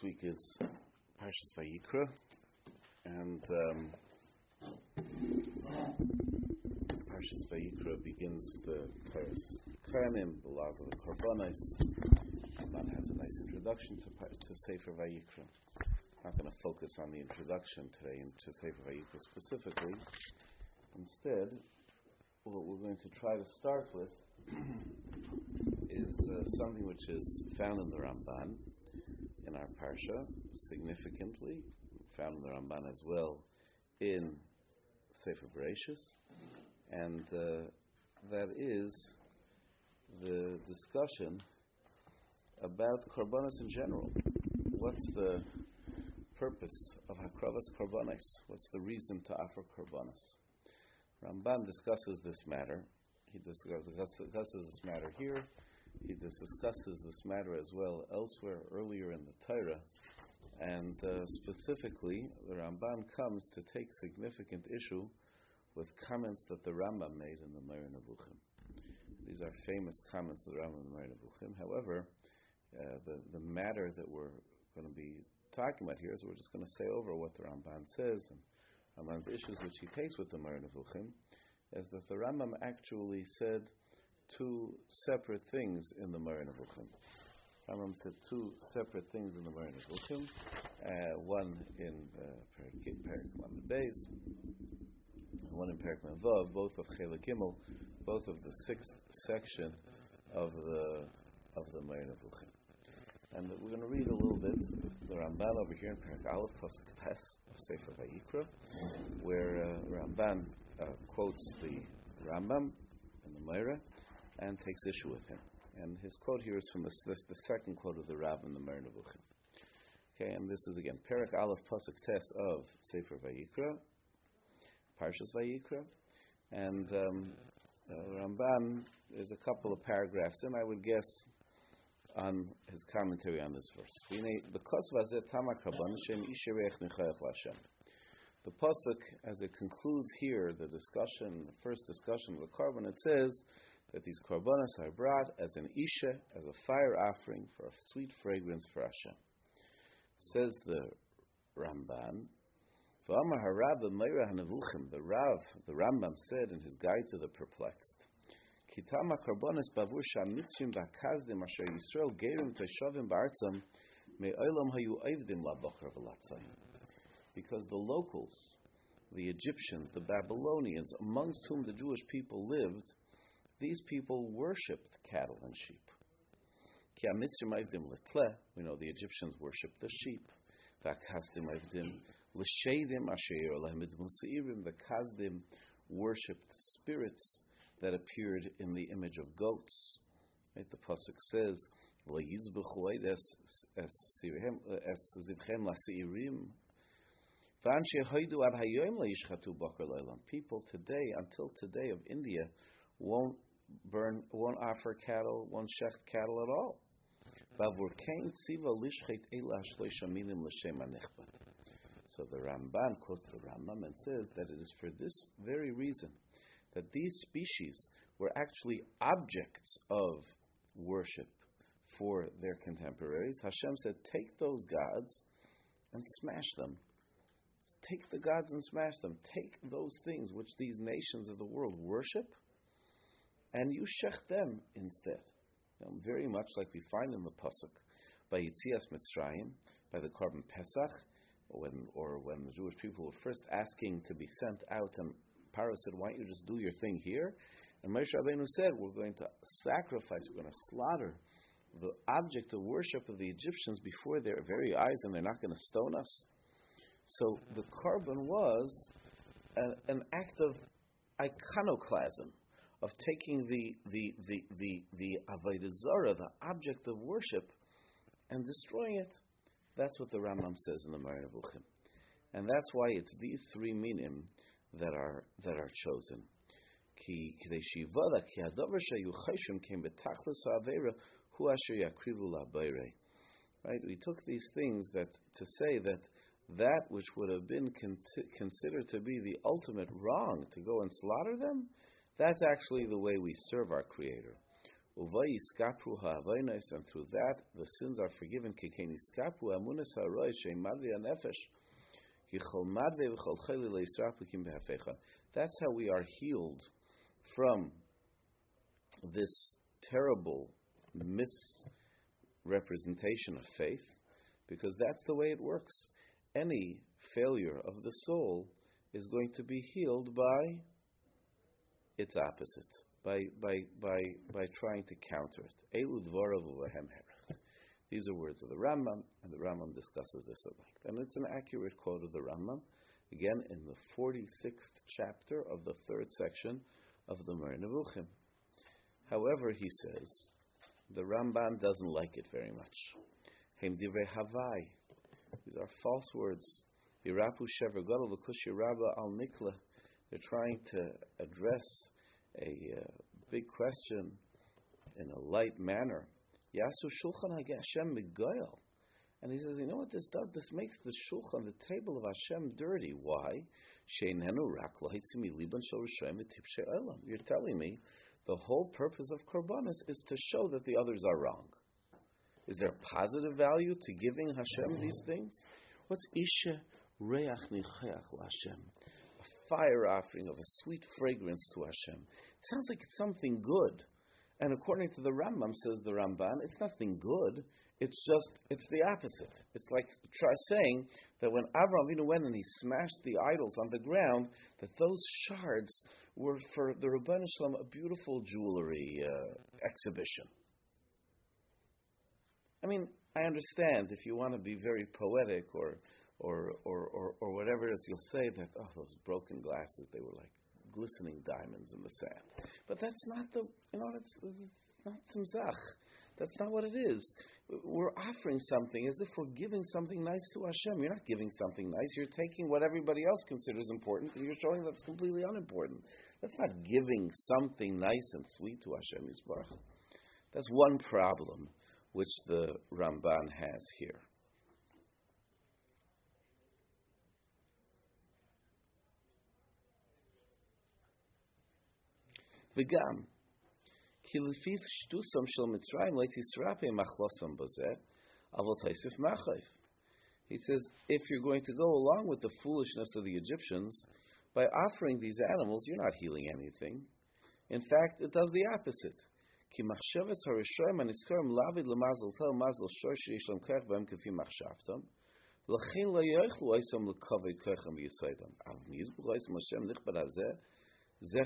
week is Parshas Vayikra, and Parshas Vayikra begins the Paras Kayanim, the laws of the Korbanos. Ramban has a nice introduction to Sefer Vayikra. I'm not going to focus on the introduction today into Sefer Vayikra specifically. Instead, what we're going to try to start with is something which is found in the Ramban in our Parsha, significantly found in the Ramban as well in Sefer Bereshis, and that is the discussion about Korbanos in general. What's the purpose of Hakravas Korbanos? What's the reason to offer Korbanos? Ramban discusses this matter. He discusses this matter here. He discusses this matter as well elsewhere, earlier in the Torah. And specifically, the Ramban comes to take significant issue with comments that the Rambam made in the Moreh Nevuchim. These are famous comments of the Rambam in the Moreh Nevuchim. However, the matter that we're going to be talking about here is we're just going to say over what the Ramban says and Ramban's issues which he takes with the Moreh Nevuchim, is that the Rambam actually said two separate things in the Moreh Nevuchim. Rambam said two separate things in the Moreh Nevuchim, one in Perek Lamed Beis, one in Perek Lamed Vav, both of Chelek Gimel, both of the sixth section of the Moreh Nevuchim. And we're going to read a little bit the Ramban over here in Perek Aleph, Pasuk Tes of Sefer Vayikra, where Ramban quotes the Rambam and the Moreh and takes issue with him. And his quote here is from the second quote of the Rab in the Moreh Nevuchim. Okay, and this is again Perek Aleph, Pasuk Tes of Sefer Vayikra, Parshas Vayikra, and Ramban is a couple of paragraphs in, I would guess, on his commentary on this verse. The pasuk, as it concludes here, the first discussion of the korban, it says that these korbanos are brought as an isha, as a fire offering for a sweet fragrance for Hashem. Says the Ramban, the Rambam said in his Guide to the Perplexed, because the locals, the Egyptians, the Babylonians, amongst whom the Jewish people lived, these people worshipped cattle and sheep. We know the Egyptians worshipped the sheep. The Kazdim worshipped spirits that appeared in the image of goats. Right? The pasuk says, people today, until today of India, won't offer cattle, won't shecht cattle at all. So the Ramban quotes the Rambam and says that it is for this very reason that these species were actually objects of worship for their contemporaries. Hashem said, take those gods and smash them. Take the gods and smash them. Take those things which these nations of the world worship, and you shech them instead. Very much like we find in the pasuk by Yitzias Mitzrayim, by the Korban Pesach, when the Jewish people were first asking to be sent out, and Paro said, why don't you just do your thing here? And Moshe Rabbeinu said, we're going to sacrifice, we're going to slaughter the object of worship of the Egyptians before their very eyes, and they're not going to stone us. So the korban was an act of iconoclasm, of taking the Avodah Zarah, the object of worship, and destroying it. That's what the Rambam says in the Moreh Nevuchim. And that's why it's these three minim that are chosen. Right? We took these things to say that which would have been considered to be the ultimate wrong, to go and slaughter them, that's actually the way we serve our Creator. Uvay iskapru ha'avonos, and through that the sins are forgiven. Kikein iskapru amunas ha'roy she'madri ha'nefesh. That's how we are healed from this terrible misrepresentation of faith, because that's the way it works. Any failure of the soul is going to be healed by its opposite, by trying to counter it. Elu dvarav uvahem herech. These are words of the Rambam, and the Rambam discusses this at length. And it's an accurate quote of the Rambam, again in the 46th chapter of the 3rd section of the Moreh Nevuchim. However, he says, the Ramban doesn't like it very much. Hem divrei havai. These are false words. Virapu shever gadol v'kushi rabba al nikla. They're trying to address a big question in a light manner. Yasu shulchan Hashem migoyel. And he says, you know what this does? This makes the shulchan, the table of Hashem, dirty. Why? You're telling me the whole purpose of korbanos is to show that the others are wrong. Is there positive value to giving Hashem these things? What's isha reach nicheach Hashem? A fire offering of a sweet fragrance to Hashem. It sounds like it's something good. And according to the Rambam, says the Ramban, it's nothing good. It's the opposite. It's like saying that when Avraham Avinu went and he smashed the idols on the ground, that those shards were for the Rebbeinu Shalom a beautiful jewelry exhibition. I mean, I understand if you want to be very poetic or whatever it is, you'll say that, oh, those broken glasses, they were like glistening diamonds in the sand. But that's not that's not tzimzach. That's not what it is. We're offering something as if we're giving something nice to Hashem. You're not giving something nice. You're taking what everybody else considers important and you're showing that's completely unimportant. That's not giving something nice and sweet to Hashem Yisbarach. That's one problem which the Ramban has here. V'gam, ki lefif shtusam shel Mitzrayim leitisrape machlosam bozeh, avot haisif machayv. He says, if you're going to go along with the foolishness of the Egyptians, by offering these animals, you're not healing anything. In fact, it does the opposite. Ki machshavas harishoyim aniskarim lavid lemazal tel mazal shor sheish lem kach b'hem kefi machshavtam, l'chein lo yochlu oisam l'kovei kachem v'yisaydam. Av mizbuch oisam Hashem nichbad hazeh, he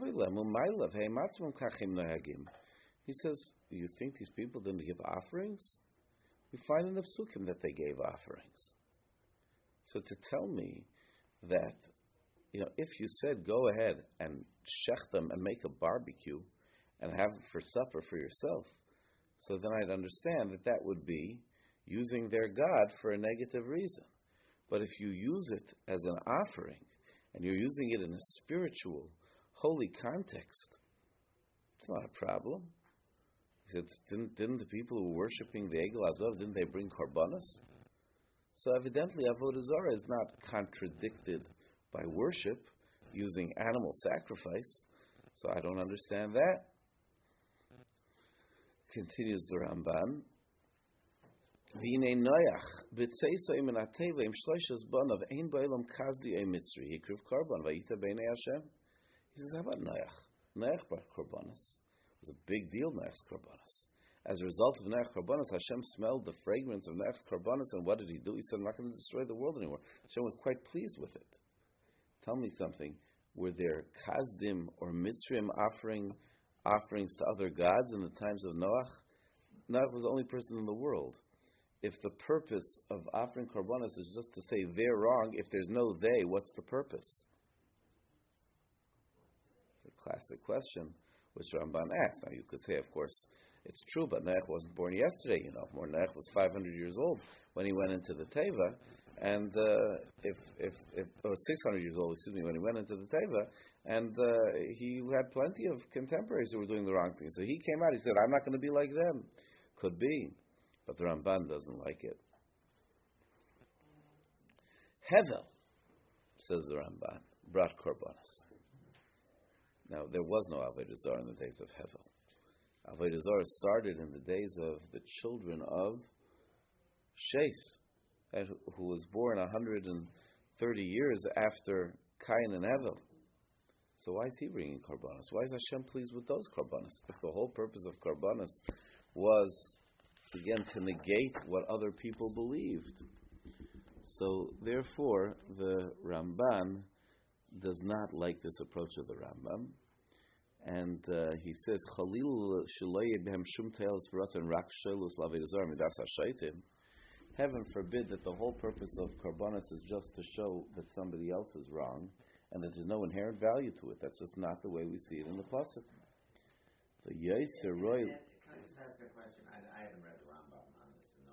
says, you think these people didn't give offerings? We find in the Psukim that they gave offerings. So to tell me that, if you said go ahead and shech them and make a barbecue and have it for supper for yourself, so then I'd understand that would be using their God for a negative reason. But if you use it as an offering and you're using it in a spiritual, holy context, it's not a problem. He said, didn't the people who were worshipping the Egel Azov, didn't they bring korbanos? So evidently Avodah Zarah is not contradicted by worship using animal sacrifice. So I don't understand that. Continues the Ramban. V'inei Noach b'tzeisai min hateva im shloshas banav ein ba'olam kazdi ein mitzri hikriv korban v'yita b'nei Hashem. He says, how about Noach? Noach brought korbanos. It was a big deal, Noach's korbanos. As a result of Noach's korbanos, Hashem smelled the fragrance of Noach's korbanos, and what did he do? He said, I'm not going to destroy the world anymore. Hashem was quite pleased with it. Tell me something. Were there Kazdim or Mitzrim offerings to other gods in the times of Noach? Noach was the only person in the world. If the purpose of offering korbanos is just to say they're wrong, if there's no they, what's the purpose? It's a classic question which Ramban asked. Now you could say, of course, it's true, but Noach wasn't born yesterday. Noach was 500 years old when he went into the Teva, and if 600 years old, when he went into the Teva, and he had plenty of contemporaries who were doing the wrong thing. So he came out. He said, "I'm not going to be like them." Could be, but the Ramban doesn't like it. Hevel, says the Ramban, brought korbanos. Now, there was no Avodah Zarah in the days of Hevel. Avodah Zarah started in the days of the children of Shes, who was born 130 years after Cain and Hevel. So why is he bringing Karbanos? Why is Hashem pleased with those Karbanos? If the whole purpose of Karbanos was, again, to negate what other people believed. So therefore, the Ramban does not like this approach of the Rambam. And he says, Chalil shelo behem shum te'eles v'ratzon rak shelus l'avodah zarah midas hashaitim. Heaven forbid that the whole purpose of Karbanos is just to show that somebody else is wrong, and that there's no inherent value to it. That's just not the way we see it in the pasuk. The Yaiser Roy. Can I just ask a question? I haven't read the Rambam on this in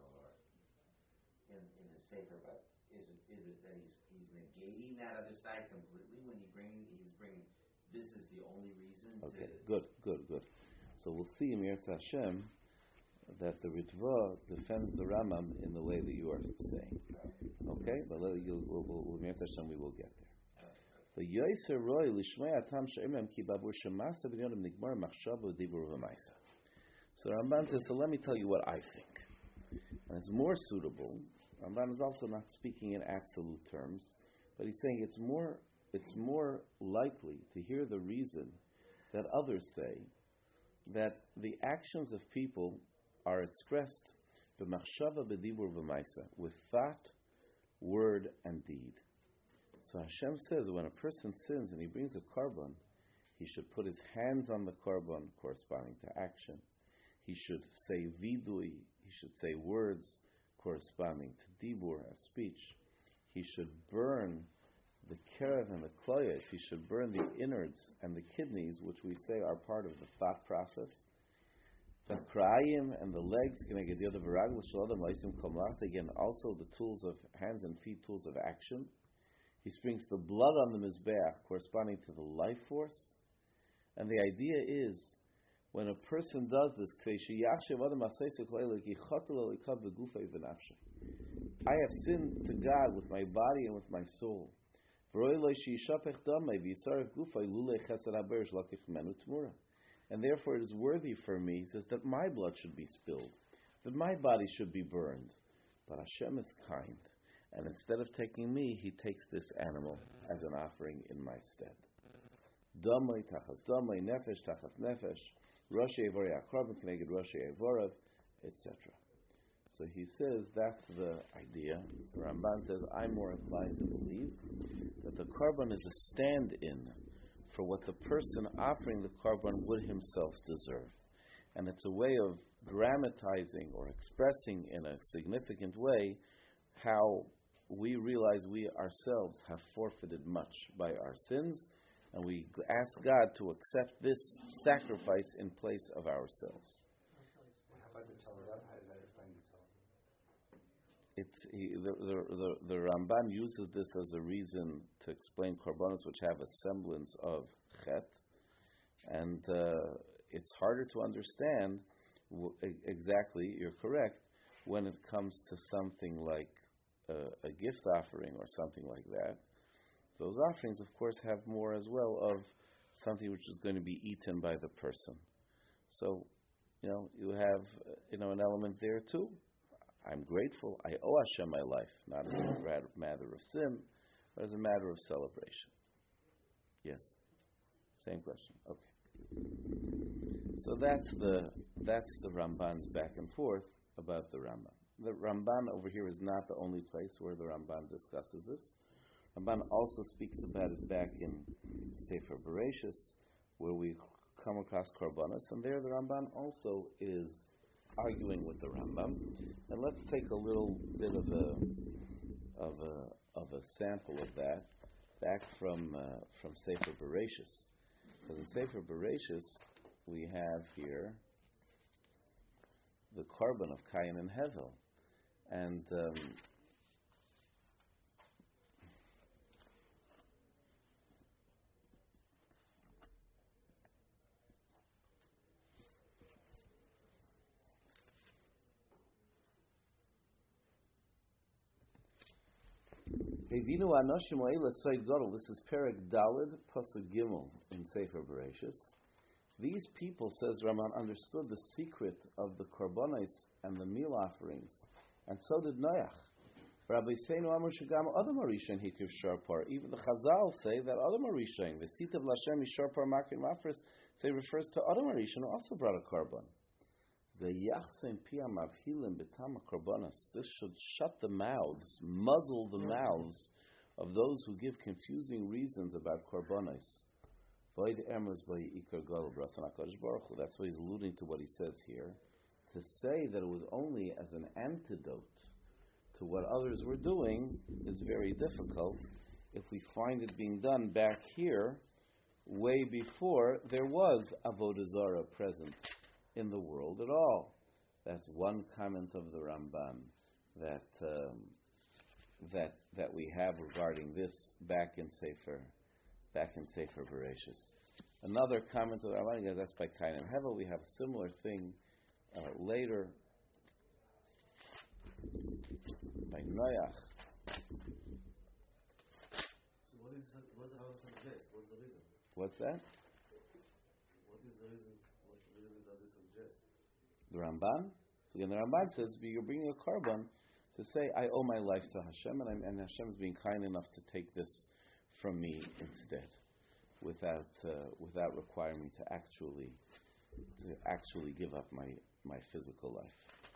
his Sefer, but is it that he's negating that other side completely when he's bringing this is the only reason? Okay, good. So we'll see in Yirtz Hashem that the Ritva defends the Rambam in the way that you are saying. Okay, but Yirtz Hashem we will get there. The Yaiser Roy Lishmei Atam She'imem Ki Babur Shemasa B'Yonim Nigmar Machshava Dibur V'Maisa. So Ramban says, so let me tell you what I think. And it's more suitable. Ramban is also not speaking in absolute terms, but he's saying it's more likely to hear the reason that others say that the actions of people are expressed b'machshava b'dibur v'maisa, with thought, word, and deed. So Hashem says when a person sins and he brings a korban, he should put his hands on the korban corresponding to action. He should say vidui, he should say words corresponding to dibur, as speech. He should burn the kerev and the kloyes. He should burn the innards and the kidneys, which we say are part of the thought process. The krayim and the legs, again, also the tools of hands and feet, tools of action. He springs the blood on the mizbeach, corresponding to the life force. And the idea is, when a person does this, I have sinned to God with my body and with my soul. And therefore it is worthy for me, he says, that my blood should be spilled, that my body should be burned. But Hashem is kind. And instead of taking me, he takes this animal as an offering in my stead. Damai tachas damai, nefesh tachas nefesh, Roshei Evorei Akrabim K'neged Roshei Evorav, etc. So he says that's the idea. Ramban says, I'm more inclined to believe that the korban is a stand-in for what the person offering the korban would himself deserve. And it's a way of dramatizing or expressing in a significant way how we realize we ourselves have forfeited much by our sins, and we ask God to accept this sacrifice in place of ourselves. How about the Torah? How does that explain the Torah? The Ramban uses this as a reason to explain korbanos which have a semblance of chet, and it's harder to understand exactly, you're correct, when it comes to something like a gift offering or something like that. Those offerings, of course, have more as well of something which is going to be eaten by the person. So, you have, an element there too. I'm grateful. I owe Hashem my life, not as a matter of sin, but as a matter of celebration. Yes. Same question. Okay. So that's the Ramban's back and forth about the Rambam. The Ramban over here is not the only place where the Ramban discusses this. Ramban also speaks about it back in Sefer Bereshis, where we come across Korbanos, and there the Ramban also is arguing with the Rambam. And let's take a little bit of a sample of that back from Sefer Bereshis, because in Sefer Bereshis we have here the korban of Cain and Hevel, and this is Perek Daled Pasuk Gimel in Sefer Bereshis. These people, says Raman, understood the secret of the korbanos and the meal offerings, and so did Noach. Rabbi Seinu Amar Shagam Adam Arishan Hikriv Sharpar. Even the Chazal say that Adam Arishan, the seat of Lashem Sharpar Makrim Mafres, say refers to Adam Arishan, who also brought a korban. This should shut the mouths, muzzle the mouths of those who give confusing reasons about korbanos. That's why he's alluding to what he says here. To say that it was only as an antidote to what others were doing is very difficult if we find it being done back here way before there was Avodah Zarah present in the world at all. That's one comment of the Ramban that we have regarding this back in Sefer Bereshis. Another comment of the Ramban, that's by Cain and Hevel. We have a similar thing later by Noach. So what's the Ramban suggest? What's the reason? What's that? What is the reason? What reason does it suggest? The Ramban? So again, the Ramban says you're bringing a korban to say, I owe my life to Hashem, and Hashem is being kind enough to take this from me instead, without requiring me to actually give up my physical life.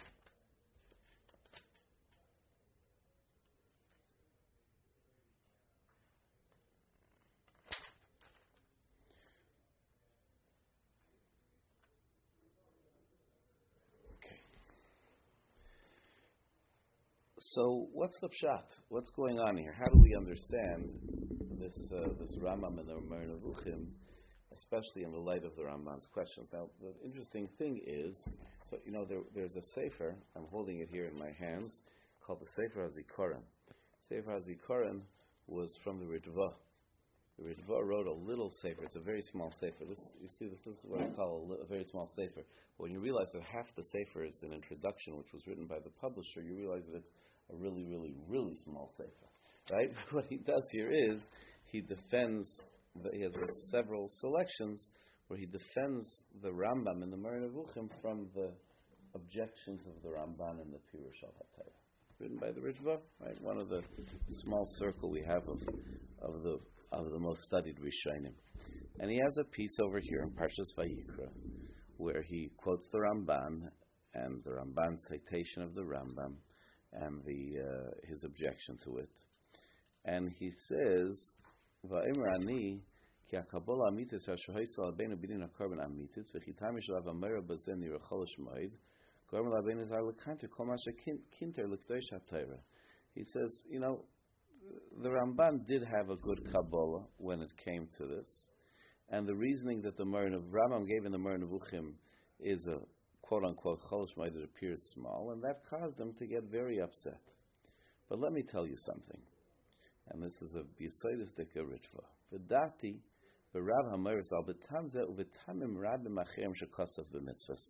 So what's the pshat? What's going on here? How do we understand this Rambam and the Moreh Nevuchim, especially in the light of the Ramban's questions? Now, the interesting thing is, so there's a sefer. I'm holding it here in my hands, called the Sefer HaZikaron. Sefer HaZikaron was from the Ritva. The Ritva wrote a little sefer. It's a very small sefer. This is what I call a very small sefer. But when you realize that half the sefer is an introduction, which was written by the publisher, you realize that it's a really, really, really small sefer, right? What he does here is he defends. He has several selections where he defends the Rambam and the Moreh Nevuchim from the objections of the Ramban and the Pirush al HaTorah, written by the Ritva, right? One of the small circle we have of the most studied Rishonim. And he has a piece over here in Parshas Vayikra where he quotes the Ramban and the Ramban's citation of the Rambam and his objection to it. And he says, Va'imr ani ki hakabola amitis ha'shohayso albeinu b'din ha'korban amitis v'chitami shel avamera b'zen yirachol shmoid korban albeinu zar l'kanter kol ma shekinter l'kdosh ha'Torah. He says, the Ramban did have a good Kabbalah when it came to this, and the reasoning that the Rambam gave in the Moreh Nevuchim is a quote-unquote Chol Shmoed that appears small, and that caused them to get very upset. But let me tell you something, and this is a B'Yisodis Dika Ritva. V'dati v'Rav HaMoritz al b'tamzeh u'b'tamim rabim acherim shekosav b'mitzvahs.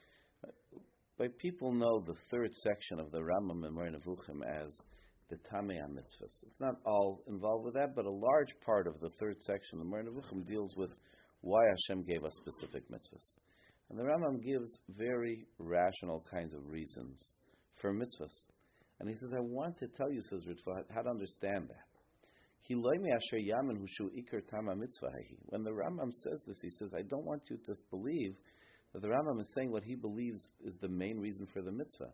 But people know the third section of the Rambam and Moreh Nevuchim as the Tamei HaMitzvahs. It's not all involved with that, but a large part of the third section of the Moreh Nevuchim deals with why Hashem gave us specific mitzvahs. And the Rambam gives very rational kinds of reasons for mitzvahs. And he says, I want to tell you, says Ritva, how to understand that. When the Rambam says this, he says, I don't want you to believe that the Rambam is saying what he believes is the main reason for the mitzvah.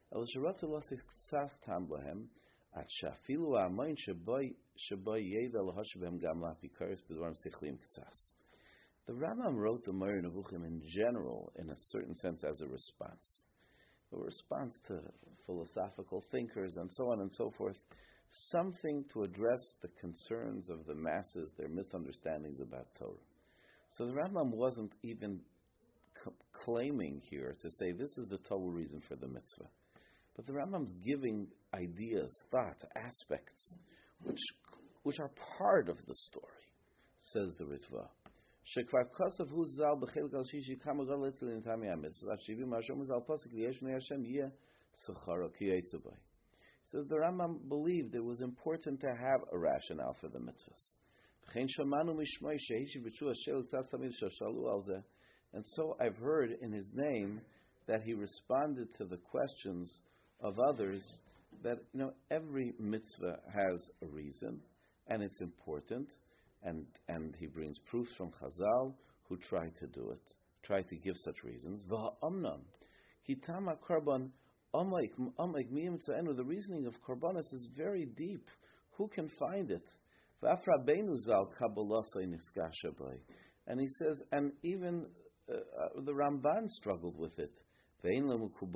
The Rambam wrote the Moreh Nevuchim in general, in a certain sense, as a response to philosophical thinkers and so on and so forth, something to address the concerns of the masses, their misunderstandings about Torah. So the Rambam wasn't even claiming here to say this is the total reason for the mitzvah. But the Rambam's giving ideas, thoughts, aspects, which are part of the story, says the Ritva. Shekvar kosav hu zal b'chelik al shishi kama gadol etzel in tamei hamitzvos ashivim ha'ashom zal pasuk liyesh b'nei Hashem yeh secharo ki yetzu b'ay. Says the Rambam believed it was important to have a rationale for the mitzvahs. V'chein shamanu mishmoi shehishiv b'tshuva shel tzad tamid shashalu al zeh. And so I've heard in his name that he responded to the questions of others that, every mitzvah has a reason, and it's important, and he brings proofs from Chazal who try to do it, try to give such reasons. V'ha'omnam, kitama korban, omaik miyim tza'enu, the reasoning of korbanos is very deep. Who can find it? V'af Rabbeinu zal kabbalosai niskasha b'ay. And he says, and even the Ramban struggled with it. Even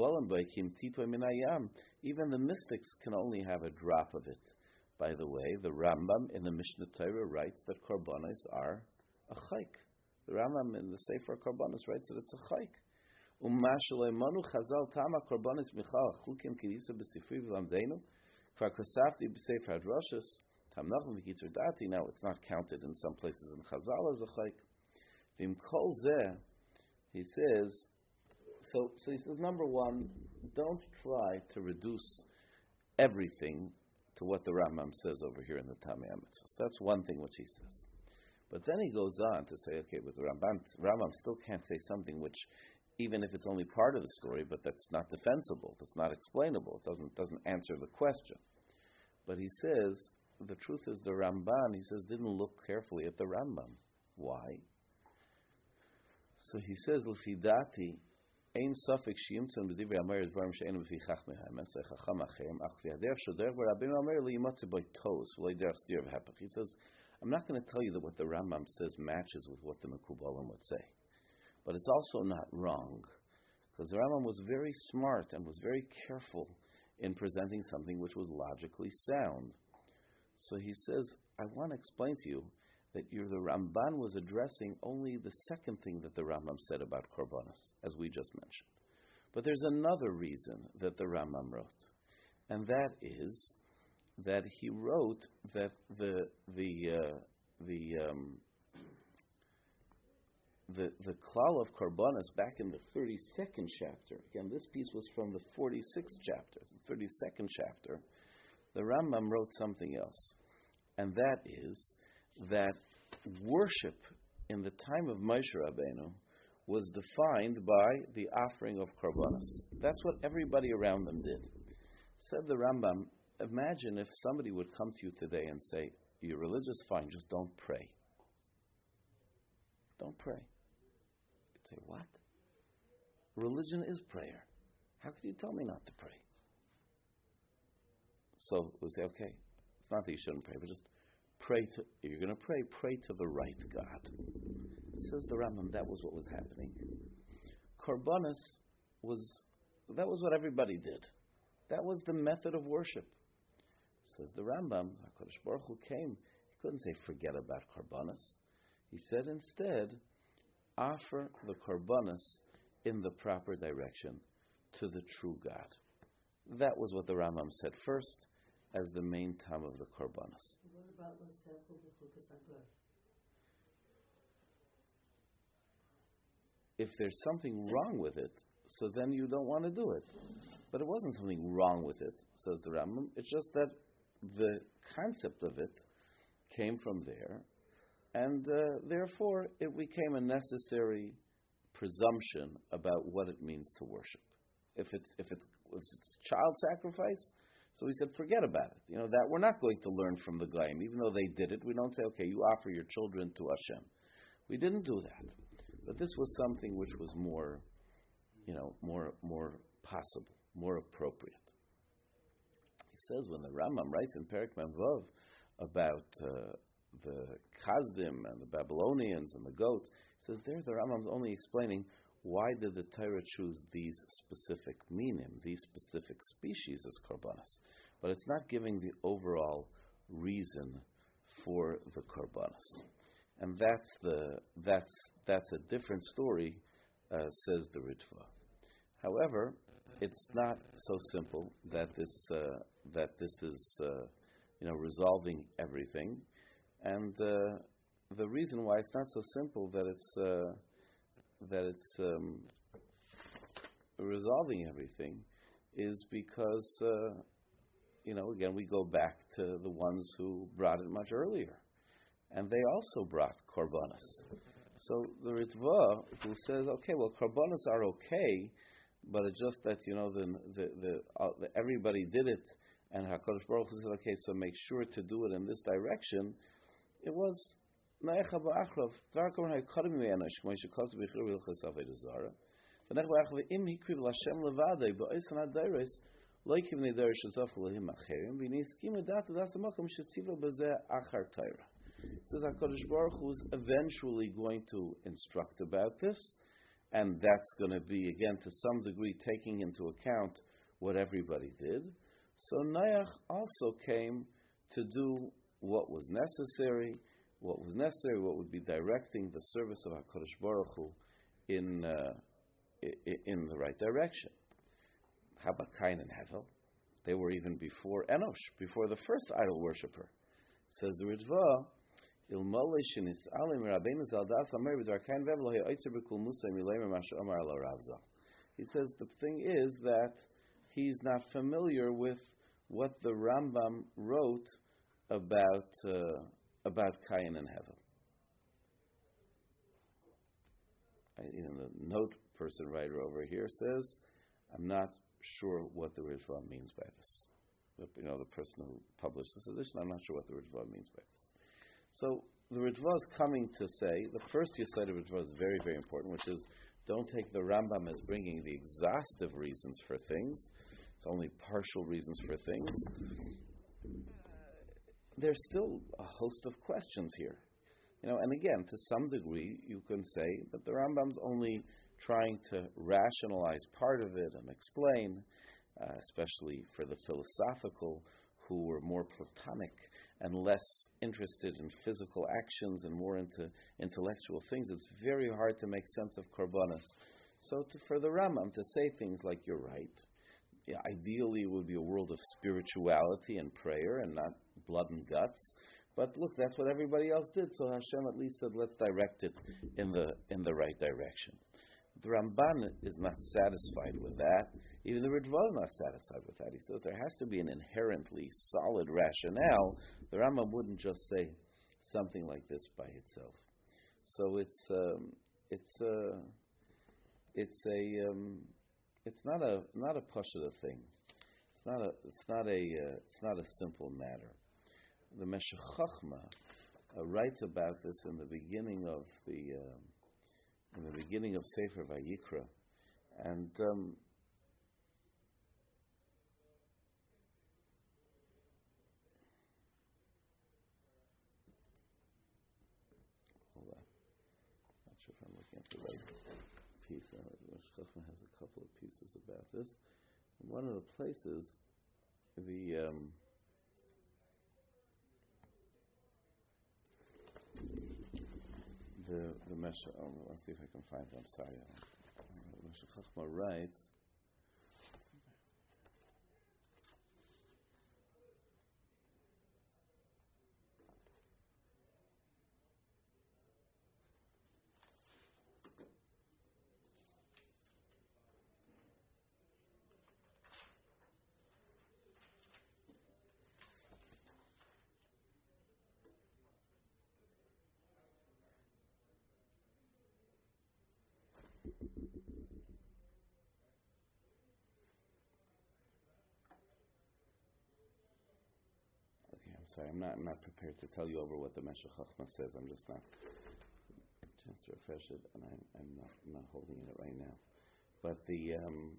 the mystics can only have a drop of it. By the way, the Rambam in the Mishnah Torah writes that korbanos are a chayk. The Rambam in the Sefer Korbanos writes that it's a chayk. Chazal tama korbanos michal chukim kirisa b'sifri v'lamdeinu kvar kosafti b'sefer hadrashos tamnachim v'kitzur dati. Now it's not counted in some places in Chazal as a chayk. V'im kol zeh, he says. So he says, number one, don't try to reduce everything to what the Rambam says over here in the Tamei HaMitzvos. That's one thing which he says. But then he goes on to say, okay, but the Rambam still can't say something which, even if it's only part of the story, but that's not defensible, that's not explainable, it doesn't answer the question. But he says, the truth is the Ramban, he says, didn't look carefully at the Rambam. Why? So he says, L'fidati, ein safek shiyimtzon b'divrei Amayr dvarim she'enu b'fi chachmei ha'emesei chacham achem ach v'yaderech shoderech v'Rabbeinu Amayr liyimatze b'y tos v'lei derech stir v'hapach. He says, I'm not going to tell you that what the Rambam says matches with what the Mekubalim would say, but it's also not wrong, because the Rambam was very smart and was very careful in presenting something which was logically sound. So he says, I want to explain to you that the Ramban was addressing only the second thing that the Rambam said about korbanos, as we just mentioned. But there's another reason that the Rambam wrote, and that is that he wrote that the klal of korbanos back in the 32nd chapter. Again, this piece was from the 46th chapter, the 32nd chapter. The Rambam wrote something else, and that is that worship in the time of Moshe Rabbeinu was defined by the offering of korbanos. That's what everybody around them did. Said the Rambam, imagine if somebody would come to you today and say, you're religious, fine, just don't pray. Don't pray. You'd say, what? Religion is prayer. How could you tell me not to pray? So we'll say, okay, it's not that you shouldn't pray, but just pray to, if you're going to pray to the right God. Says the Rambam, that was what was happening. Korbanos that was what everybody did. That was the method of worship. Says the Rambam, HaKadosh Baruch Hu came, he couldn't say forget about korbanos. He said instead, offer the korbanos in the proper direction to the true God. That was what the Rambam said first as the main time of the korbanos. What about L'Sechel V'Chukas HaGor? If there's something wrong with it, so then you don't want to do it. But it wasn't something wrong with it, says the Rambam. It's just that the concept of it came from there, and therefore it became a necessary presumption about what it means to worship. If it's child sacrifice, so he said, forget about it. That we're not going to learn from the Goyim. Even though they did it, we don't say, okay, you offer your children to Hashem. We didn't do that. But this was something which was more possible, more appropriate. He says when the Rambam writes in Perek Mem-Vav about the Chazdim and the Babylonians and the goats, he says there the Rambam's only explaining why did the Torah choose these specific minim, these specific species as korbanos. But it's not giving the overall reason for the korbanos. And that's a different story, says the Ritva. However, it's not so simple that this is resolving everything, and the reason why it's not so simple that it's resolving everything is because again we go back to the ones who brought it much earlier, and they also brought korbanos. So the Ritva, who says, okay, well, Karbanos are okay, but it's just that, everybody did it, and HaKadosh Baruch Hu said, okay, so make sure to do it in this direction. It was Na'echa Ba'achrov, Dvar Korban HaYikodim Me'enosh, K'may Shekos B'Yichur V'Hilchas Avodah Zarah. V'nech Ba'achrov, Im Hikriv L'Hashem Levadei, Ba'osan HaDoros, Lo Yikiv Neder Shezof L'Him Acherim, V'ni Yiskim L'dat Das L'Mokom Shetzivlo B'zeh Achar Torah. It says HaKadosh Baruch Hu is eventually going to instruct about this, and that's going to be, again, to some degree, taking into account what everybody did. So Noach also came to do what was necessary, what would be directing the service of HaKadosh Baruch Hu in the right direction. How about Cain and Hevel? They were even before Enosh, before the first idol worshipper. Says the Ritva, he says the thing is that he's not familiar with what the Rambam wrote about Cain and Hevel. The note person writer over here says, I'm not sure what the Ritva means by this. The person who published this edition, I'm not sure what the Ritva means by this. So the Ritva is coming to say, the first Yesod of Ritva is very, very important, which is don't take the Rambam as bringing the exhaustive reasons for things. It's only partial reasons for things. There's still a host of questions here. And again, to some degree, you can say that the Rambam's only trying to rationalize part of it and explain, especially for the philosophical who were more Platonic and less interested in physical actions and more into intellectual things. It's very hard to make sense of Korbanos. So for the Rambam to say things like, you're right, ideally it would be a world of spirituality and prayer and not blood and guts. But look, that's what everybody else did, so Hashem at least said, let's direct it in the right direction. The Ramban is not satisfied with that. Even the Ritva is not satisfied with that. He says there has to be an inherently solid rationale. The Rambam wouldn't just say something like this by itself. So it's not a pashut thing. It's not a simple matter. The Meshech Chochma writes about this in the beginning of Sefer Vayikra, and hold on, not sure if I'm looking at the right piece. Meshech Chochma has a couple of pieces about this. In one of the places, the Meshech, let's see if I can find it. I'm sorry. The Meshech Chochma writes. Sorry, I'm not prepared to tell you over what the Meshech Chochma says. I'm just not chance to refresh it, and I'm not holding it right now. But the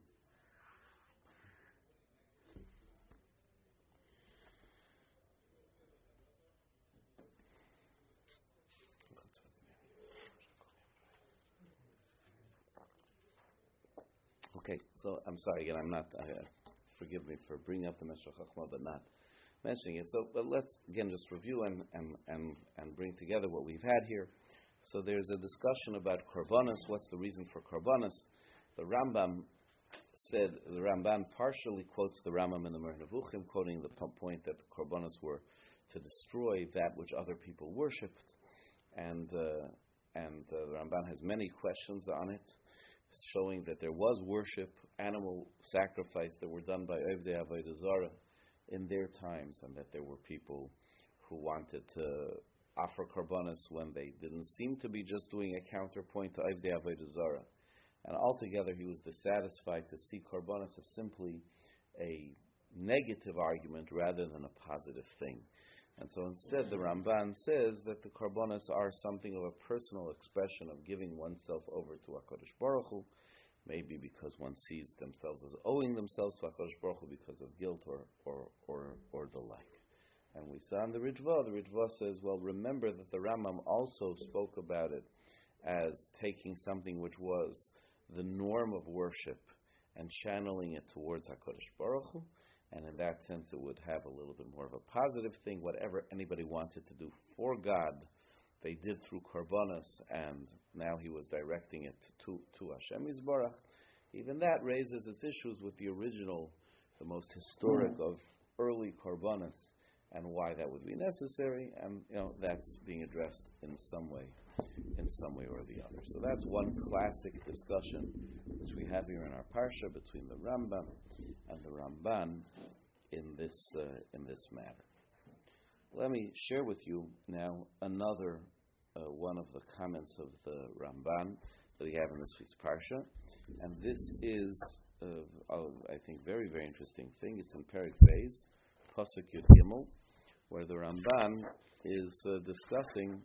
okay. So I'm sorry again. I'm not. Forgive me for bringing up the Meshech Chochma, but not mentioning it. So, but let's again just review and bring together what we've had here. So there's a discussion about Korbanos. What's the reason for Korbanos? The Rambam said, the Ramban partially quotes the Rambam in the Moreh Nevuchim, quoting the point that the Korbanos were to destroy that which other people worshipped, and the Ramban has many questions on it, showing that there was worship, animal sacrifice that were done by Ovdei Avodah Zarah in their times, and that there were people who wanted to offer korbanos when they didn't seem to be just doing a counterpoint to Avdei Avodah Zarah. And altogether he was dissatisfied to see korbanos as simply a negative argument rather than a positive thing. And so instead the Ramban says that the korbanos are something of a personal expression of giving oneself over to HaKadosh Baruch Hu, maybe because one sees themselves as owing themselves to HaKadosh Baruch Hu because of guilt or the like. And we saw in the Ritva says, well, remember that the Rambam also spoke about it as taking something which was the norm of worship and channeling it towards HaKadosh Baruch Hu, and in that sense it would have a little bit more of a positive thing. Whatever anybody wanted to do for God, they did through korbanos, and now he was directing it to Hashem Yisbarach. Even that raises its issues with the original, the most historic of early korbanos, and why that would be necessary, and that's being addressed in some way or the other. So that's one classic discussion which we have here in our parsha between the Rambam and the Ramban in this matter. Let me share with you now another one of the comments of the Ramban that we have in this week's parsha, and this is I think very, very interesting thing. It's in Perek Beis, Pasuk Yud Gimel, where the Ramban is discussing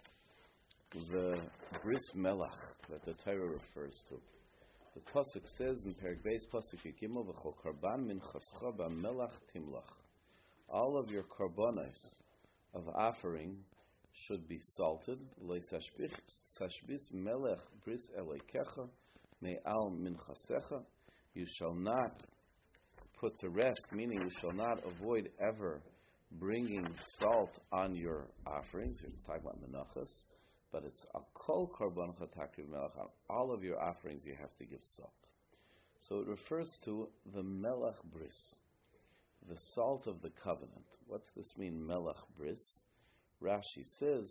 the bris melach that the Torah refers to. The pasuk says in Perek Beis, pasuk Yud Gimel, v'chol karban min chascha b'melach timlach. All of your karbanos of offering should be salted. Lo sashbis melech bris elokecha me'al minchasecha. You shall not put to rest, meaning you shall not avoid ever bringing salt on your offerings. Here's talking about menachos, but it's a kol korban chatakriv melech. On all of your offerings, you have to give salt. So it refers to the melech bris, the salt of the covenant. What's this mean, melech bris? Rashi says,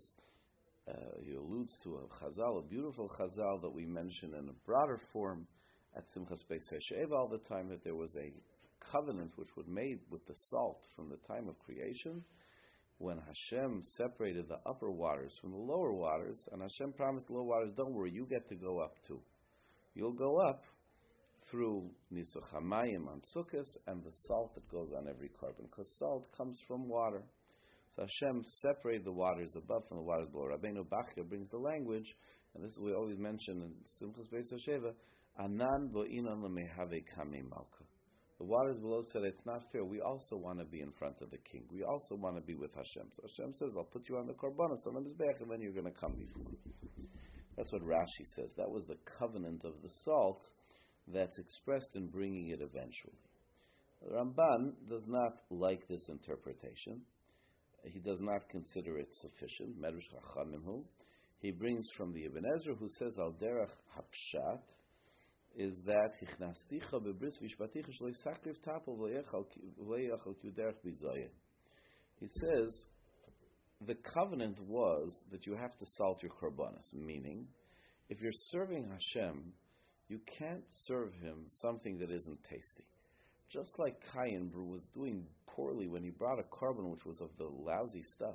he alludes to a chazal, a beautiful chazal that we mention in a broader form at Simchas Beis HaShev all the time, that there was a covenant which was made with the salt from the time of creation, when Hashem separated the upper waters from the lower waters, and Hashem promised the lower waters, don't worry, you get to go up too. You'll go up through Nisuch HaMayim on Sukkos and the salt that goes on every carbon, because salt comes from water. So Hashem separated the waters above from the waters below. Rabbeinu Bachya brings the language, and this is we always mention in Simchas Beis HaSheva, Anan bo'inan lemehave kamei malka. The waters below said, it's not fair. We also want to be in front of the king. We also want to be with Hashem. So Hashem says, I'll put you on the korbanos, on the mizbeach, and then you're going to come before me. That's what Rashi says. That was the covenant of the salt that's expressed in bringing it eventually. The Ramban does not like this interpretation. He does not consider it sufficient. Medrash Chachamim hu. He brings from the Ibn Ezra, who says, Al derech hapshat, is that Hichnasticha bebris vishbaticha shloi sakriv tapel v'yechal kuderech bizoyeh. He says the covenant was that you have to salt your korbanos, meaning if you're serving Hashem, you can't serve him something that isn't tasty. Just like Cain was doing poorly when he brought a korban which was of the lousy stuff.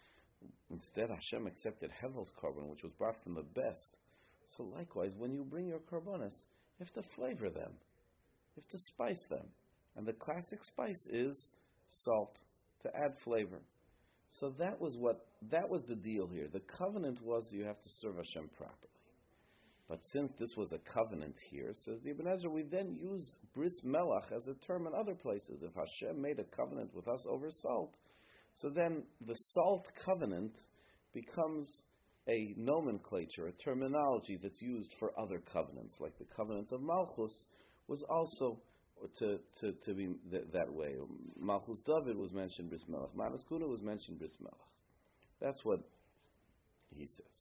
Instead, Hashem accepted Hevel's korban, which was brought from the best. So likewise, when you bring your korbanos, you have to flavor them. You have to spice them. And the classic spice is salt, to add flavor. So that was the deal here. The covenant was you have to serve Hashem properly. But since this was a covenant here, says the Ibn Ezra, we then use bris melach as a term in other places. If Hashem made a covenant with us over salt, so then the salt covenant becomes a nomenclature, a terminology that's used for other covenants, like the covenant of Malchus was also to be that way. Malchus David was mentioned bris melach. Manas Kuna was mentioned bris melach. That's what he says.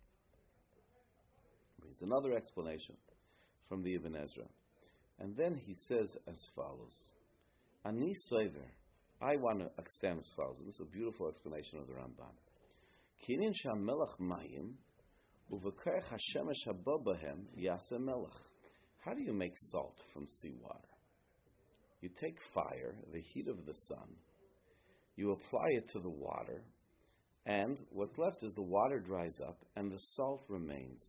Brings another explanation from the Ibn Ezra, and then he says as follows: Ani soiver, I want to extend as follows. This is a beautiful explanation of the Ramban. Kinin sham melach mayim uvekerech hashemesh haba bahem yaseh melach. How do you make salt from seawater? You take fire, the heat of the sun, you apply it to the water, And what's left is the water dries up and the salt remains.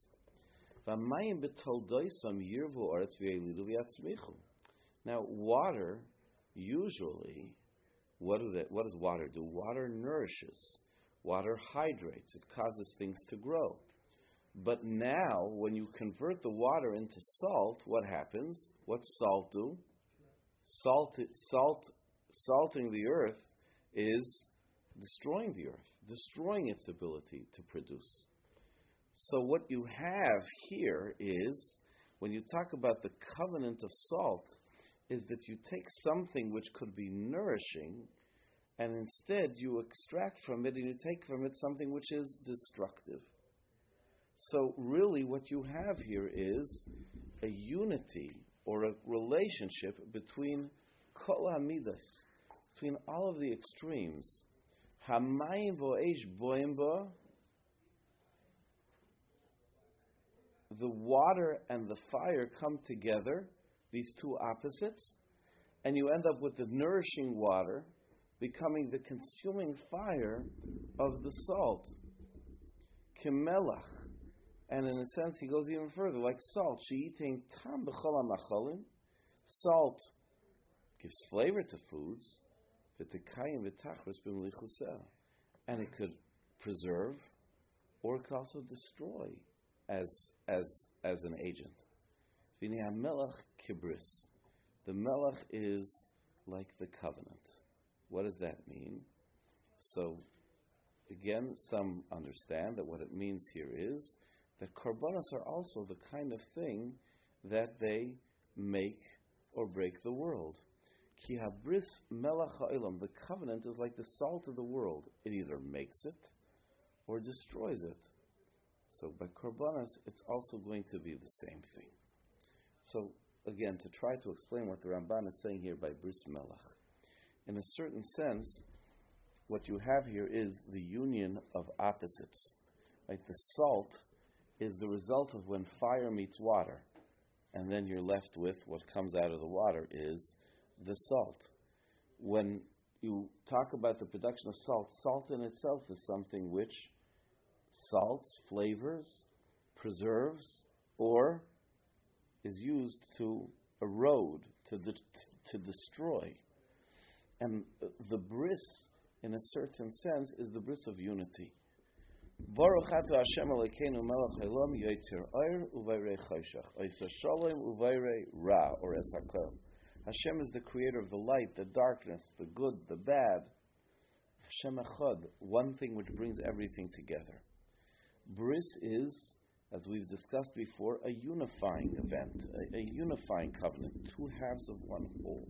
Now, water, usually, what does water do? Water nourishes. Water hydrates. It causes things to grow. But now, when you convert the water into salt, what happens? What's salt do? Salting the earth is destroying the earth, destroying its ability to produce. So what you have here is, when you talk about the covenant of salt, is that you take something which could be nourishing, and instead you extract from it and you take from it something which is destructive. So really what you have here is a unity or a relationship between kol hamidas, between all of the extremes. Hamayim vo'esh boim ba, the water and the fire come together, these two opposites, and you end up with the nourishing water becoming the consuming fire of the salt. Kimelach. And in a sense, he goes even further, like salt. She'eating tam b'chol ha'macholim. Salt gives flavor to foods. V'tekayim v'tachris b'mlichuseh. And it could preserve, or it could also destroy as an agent. V'nei ha'melach kibris. The melach is like the covenant. What does that mean? So, again, some understand that what it means here is that korbanos are also the kind of thing that they make or break the world. Ki habris melach ha'olam, the covenant is like the salt of the world. It either makes it or destroys it. So by korbanos, it's also going to be the same thing. So again, to try to explain what the Ramban is saying here by bris melach, in a certain sense, what you have here is the union of opposites. Right? The salt is the result of when fire meets water, and then you're left with what comes out of the water is the salt. When you talk about the production of salt, salt in itself is something which salts, flavors, preserves, or is used to erode, to destroy. And the bris, in a certain sense, is the bris of unity. Baruch atah Hashem Elokeinu melech haolam yotzir oir uvayrei choshech oiseh shalom uvayrei ra, or es hakol. Hashem is the creator of the light, the darkness, the good, the bad. Hashem echad, one thing which brings everything together. Bris is, as we've discussed before, a unifying event, a unifying covenant, two halves of one whole.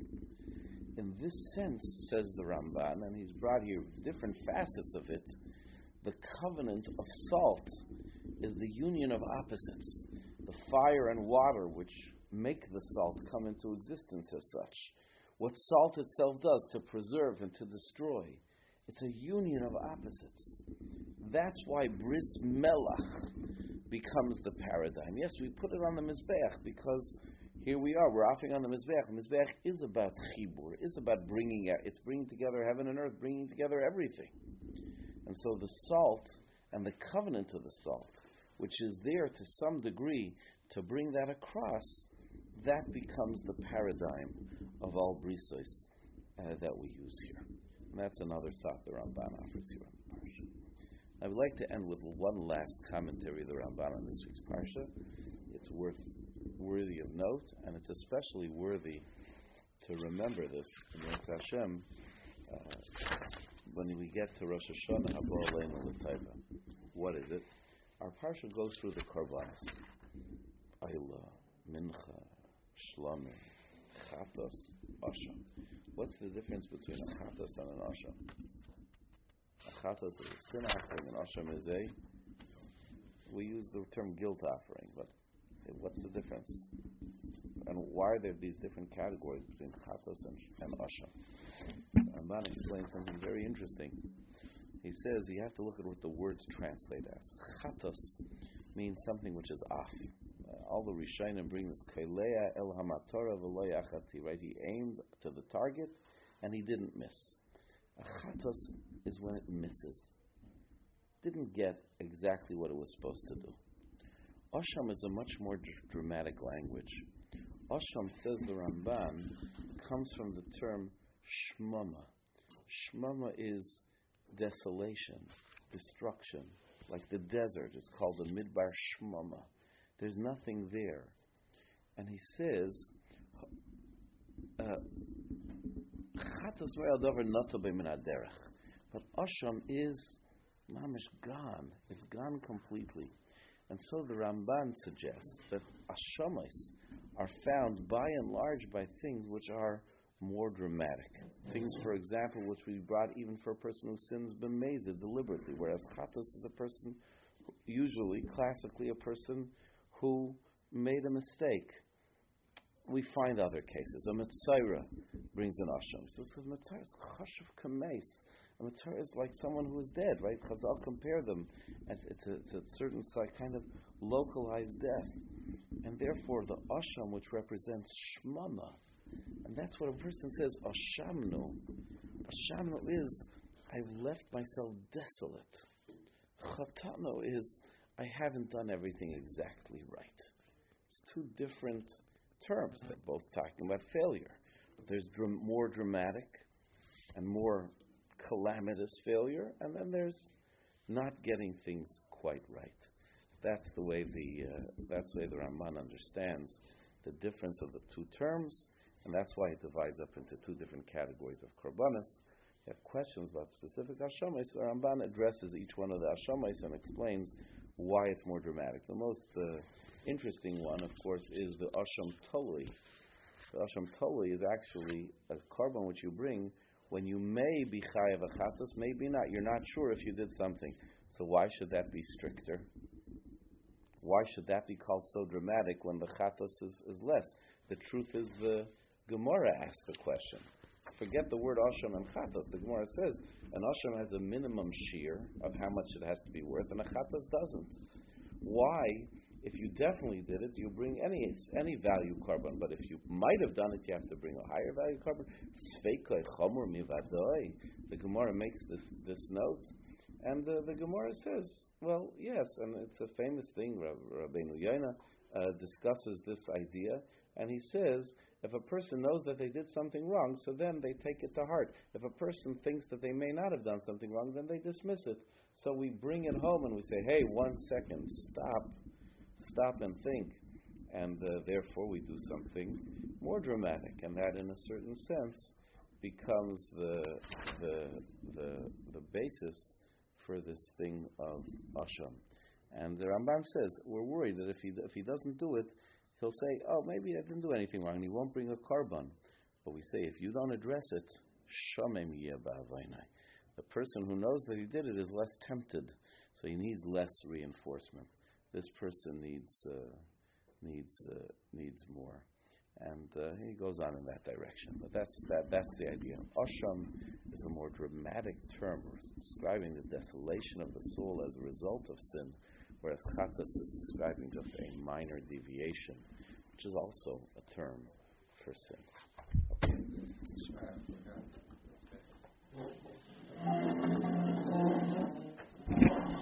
In this sense, says the Ramban, and he's brought here different facets of it, the covenant of salt is the union of opposites. The fire and water which make the salt come into existence as such. What salt itself does to preserve and to destroy. It's a union of opposites. That's why bris melach becomes the paradigm. Yes, we put it on the Mizbeach because here we are, we're offering on the Mizbeach. The Mizbeach is about chibur, is about it's bringing together heaven and earth, bringing together everything. And so the salt and the covenant of the salt, which is there to some degree to bring that across, that becomes the paradigm of all brisos that we use here. And that's another thought the Ramban offers here on the Parsha. I would like to end with one last commentary of the Ramban on this week's Parsha. It's worthy of note, and it's especially worthy to remember this in Yom Hashem when we get to Rosh Hashanah Haba Aleinu L'Taiva. What is it? Our Parsha goes through the korbanos. Ayla, Mincha, Shlamim, Chatos, Asha. What's the difference between a Chatos and an Asha? A Chatos is a sin offering, and Asham is we use the term guilt offering, but what's the difference? And why are there these different categories between Chatos and Asham? Ramban explains something very interesting. He says you have to look at what the words translate as. Chatos means something which is off. All the Rishonim bring this Kailea el hamatora v'lo yachati, right? He aimed to the target and he didn't miss. A chatos is when it misses. didn't get exactly what it was supposed to do. Asham is a much more dramatic language. Asham, says the Ramban, comes from the term shmama. Shmama is desolation, destruction. Like the desert is called the Midbar Shmama. There's nothing there. And he says, but Asham is mamish gone. It's gone completely. And so the Ramban suggests that Ashamis are found by and large by things which are more dramatic. Things, for example, which we brought even for a person who sins b'mezid deliberately, whereas Chatos is a person, usually, classically, a person who made a mistake. We find other cases. A Mitzayra brings an Asham. He says, because Mitzayra is chashuv kameis. A Mitzayra is like someone who is dead, right? Because I'll compare them to a certain kind of localized death. And therefore, the Asham, which represents Shmama, and that's what a person says, Ashamnu. Ashamnu is, I've left myself desolate. Chatanu is, I haven't done everything exactly right. It's two different terms. They're both talking about failure. But there's more dramatic and more calamitous failure, and then there's not getting things quite right. That's the way the Ramban understands the difference of the two terms, and that's why it divides up into two different categories of korbanos. You have questions about specific Ashamis, the Ramban addresses each one of the Ashamis and explains why it's more dramatic. The most interesting one, of course, is the Asham Toli. The Asham Toli is actually a korban which you bring when you may be chayav a chatos, maybe not. You're not sure if you did something. So why should that be stricter? Why should that be called so dramatic when the chatos is less? The truth is the Gemara asked the question. Forget the word Asham and Chatos. The Gemara says an Asham has a minimum shear of how much it has to be worth, and a Chatos doesn't. Why, if you definitely did it, you bring any value korban, but if you might have done it, you have to bring a higher value korban? Sveikoi chomur mivadoi. The Gemara makes this note, and the Gemara says, well, yes, and it's a famous thing. Rabbeinu Yonah discusses this idea, and he says, if a person knows that they did something wrong, so then they take it to heart. If a person thinks that they may not have done something wrong, then they dismiss it. So we bring it home and we say, hey, 1 second, stop and think. And therefore we do something more dramatic, and that in a certain sense becomes the basis for this thing of Asham. And the Ramban says, we're worried that if he doesn't do it, he'll say, oh, maybe I didn't do anything wrong, and he won't bring a korban. But we say, if you don't address it, shamem yeh ba'avaynai. The person who knows that he did it is less tempted, so he needs less reinforcement. This person needs more, and he goes on in that direction. But that's the idea. Asham is a more dramatic term, describing the desolation of the soul as a result of sin, whereas Chatos is describing just a minor deviation, which is also a term for sin. Okay.